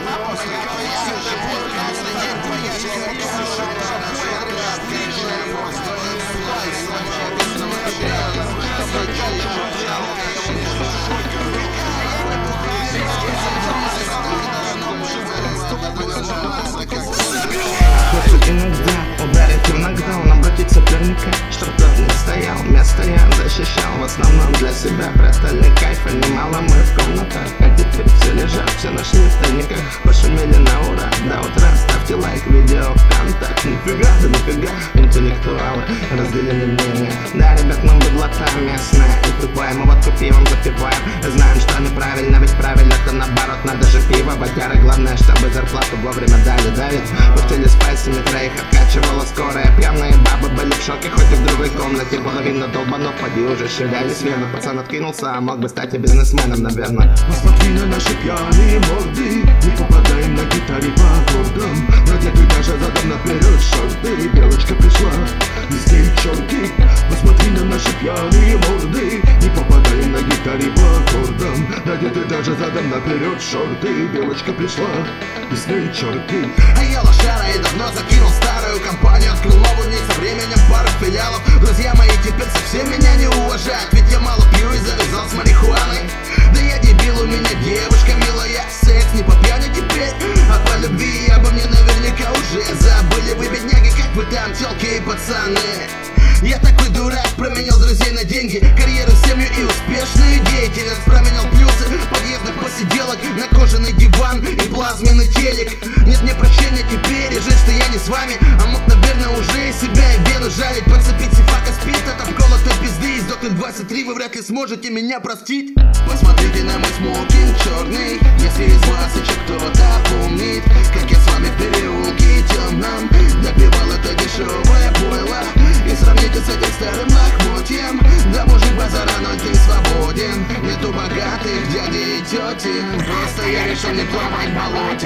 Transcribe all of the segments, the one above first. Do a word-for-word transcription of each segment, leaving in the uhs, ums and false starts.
Хочет иногда ударить в нокдаун, обратить соперника, чтоб тот не стоял. Место я защищал в основном для себя. Пристальный кайфа немало мы в комнатах. А теперь все лежат, все нашли в тайниках. Пошумели на ура, до утра ставьте лайк, видео ВКонтакте. Нифига, да нифига, интеллектуалы разделили мнение. Да, ребят, мы быдлота местная и тупая. Мы водку пивом запиваем, знаем, что неправильно, ведь правильно это наоборот. Надо же пиво, батяры, главное, чтобы зарплату вовремя дали. Да ведь пустили спайсами, троих откачивала скорая. Пьяные бабы были в шоке, хоть и в другой комнате. Половина долбанов, поди уже шагали смена. Пацан откинулся, а мог бы стать и бизнесменом, наверное. Посмотри на наши пьяные морды, не попадаем на гитаре по аккордам. Надетый даже задом наперед шорты, белочка пришла, из ней черты. Посмотри на наши пьяные морды, не попадаем на гитаре по аккордам. Надетый даже задом наперед шорты, белочка пришла, из ней черты. А я лошара и давно закинул старую компанию. Открыл новую, не со временем пару филиалов. Друзья мои теперь совсем меня не уважают, ведь я мало пью и завязал с марихуаной. Да я дебил, у меня девушка милая. Секс не по пьяни теперь, а по любви. Обо мне наверняка уже забыли. Вы, бедняги, как вы там, телки и пацаны. Я такой дурак, променял друзей на деньги, карьеру, семью и успешную деятельность. Променял плюсы подъездных посиделок на кожаный диван и плазменный телек. Нет мне прощения теперь, и жаль, что я не с вами. А мог, наверное, уже и себя и вену жалить. Подцепить сифака спит, это вколотой пизды. И сдохнуть двадцать три, вы вряд ли сможете меня простить. Посмотрите на мой смокинг черный, если из вас еще кто-то помнит, как я с вами в переулке темном допивал это дешевое пойло. И сравните с этим старым лохмотьем. Да мужик базара, но ты свободен. Нету богатых дядей и тети, просто я решил не плавать в болоте.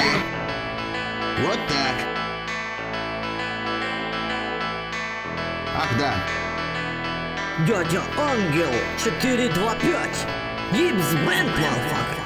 Вот так. Ах да. Дядя Ангел четыре два пять. Гипс Бэнд, motherfucker.